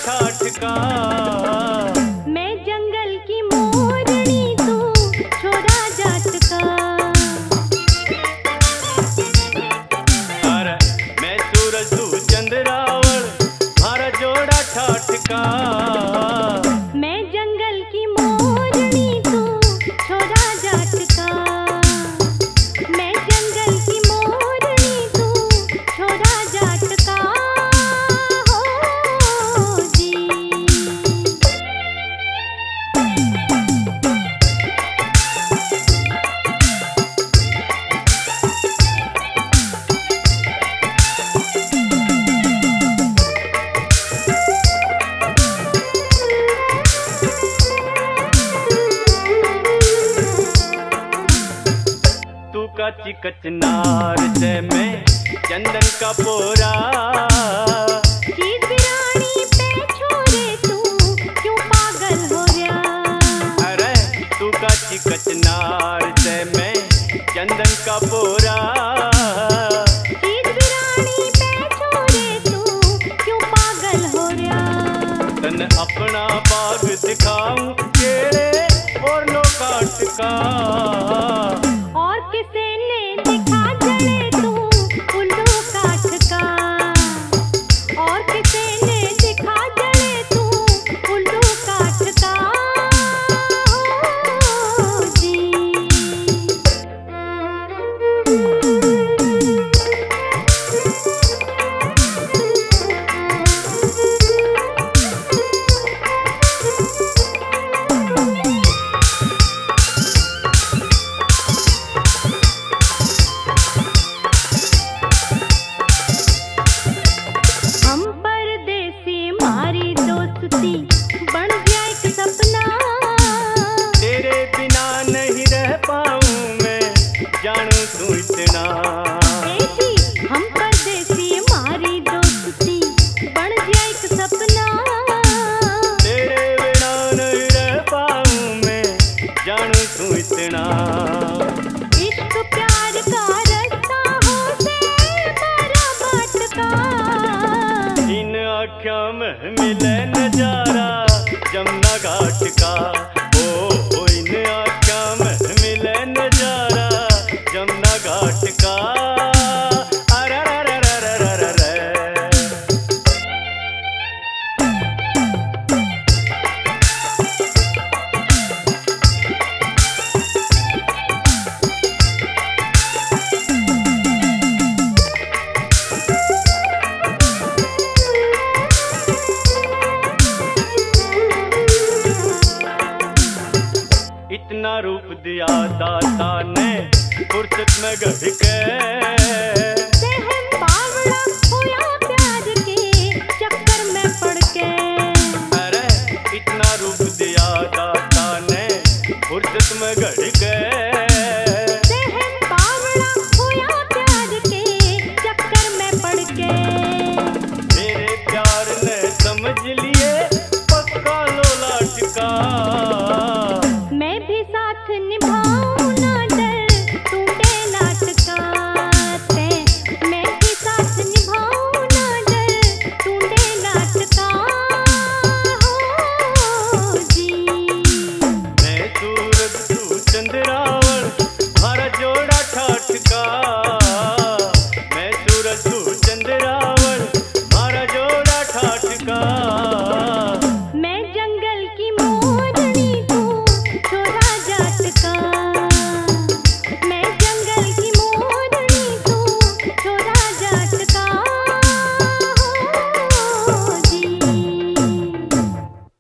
ठाठ का। मैं जंगल की मोरनी तू छोरा जाट का। अरे मैं सूरज तू चंद्रावल हमारा जोड़ा ठाठ का। मैं जंगल की मोरनी तू छोरा जाट का। मैं जंगल की मोरनी तू छोरा जाट का। हो जी। तू का चिकचनार से मैं चंदन का पोरा। चीज बिरानी पे छोरे तू क्यों पागल हो रहा। अरे तू का चिकचनार से मैं चंदन का पोरा। चीज बिरानी पे छोरे तू क्यों पागल हो रहा। तन अपना बाग दिखाऊं केड़े और लो काट का। और किसे ने दिखा जड़े तू उल्लू काठ का। और किसे ने दिखा जड़े तू उल्लू काठ का। हो जी। हम परदेसी मारी दोस्ती बन गया एक सपना। तेरे बिना नहीं रह पाऊं मैं जानू तू इतना। ए जी, हम परदेसी मारी दोस्ती बन गया एक सपना। तेरे बिना नहीं रह पाऊं मैं जानू तू इतना। इश्क प्यार का रास्ता हो से बड़ा बाट का। इन आँखों में मिले नजारा जमुना घाट का। ओ इन आँखों में मिले नजारा जमुना घाट का। अरे रे रे रे रे रे रे रे। इतना रूप दिया दाता ने फुर्सत में गढ़ के। सहम बावड़ा होया प्यार के चक्कर में पड़ के। अरे इतना रूप दिया दाता ने फुर्सत में गढ़ के।